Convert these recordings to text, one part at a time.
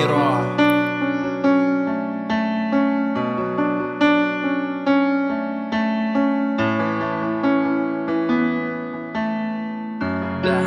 Киро. Да.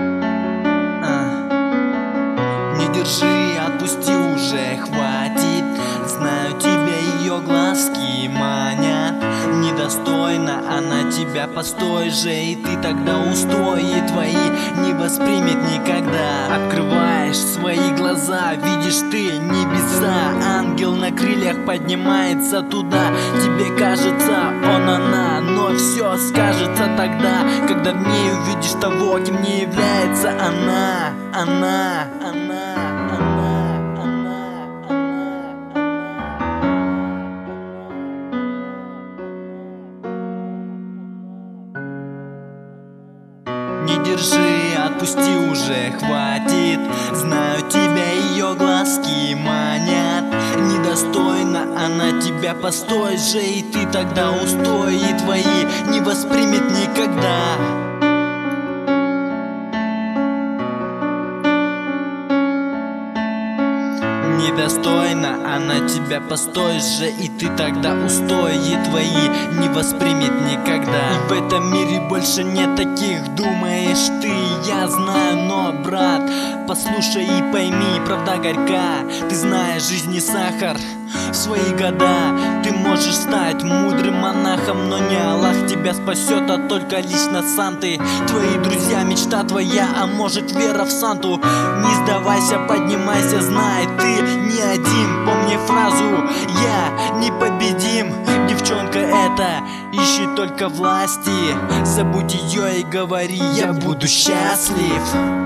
Не держи, отпусти уже, хватит. Знаю, тебя ее глазки манят. Недостойна она тебя, постой же, и ты тогда устои твои не воспримет никогда. Открываешь свои глаза, видишь ты небеса. Ангел на крыльях поднимается туда. Тебе кажется, он она, но все скажется тогда, когда в ней увидишь того, кем не является она. Не держи, отпусти уже, хватит. Знаю, тебя ее глазки манят. Недостойна она тебя, постой же, и ты тогда устои твои не воспримет никогда. Недостойна она тебя, постой же, и ты тогда устои твои не воспримет никогда. И в этом мире больше нет таких, думаешь ты, я знаю, но, брат, послушай и пойми, правда горька. Ты знаешь, жизнь не сахар. В свои года ты можешь стать мудрым монахом, но не Аллах тебя спасет, а только лично сам ты. Твои друзья, мечта твоя, а может вера в Санту. Не сдавайся, поднимайся, знай, ты не один. Помни фразу «Я непобедим». Девчонка эта ищет только власти. Забудь ее и говори «Я буду счастлив».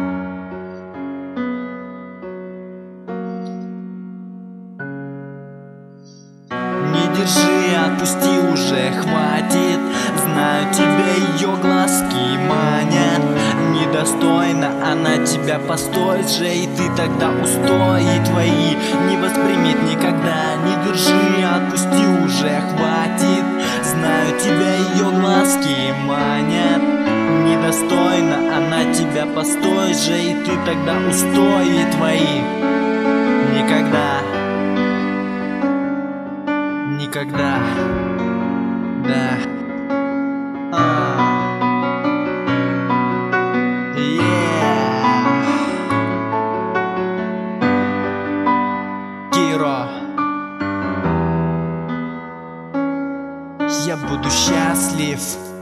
Не держи, отпусти уже, хватит. Знаю, тебя ее глазки манят. Недостойна она тебя, постой же, и ты тогда устои твои не воспримет никогда. Не держи, отпусти уже, хватит. Знаю, тебя ее глазки манят. Недостойна она тебя, постой же, и ты тогда устои твои никогда. Никогда, да. Киро. Я буду счастлив.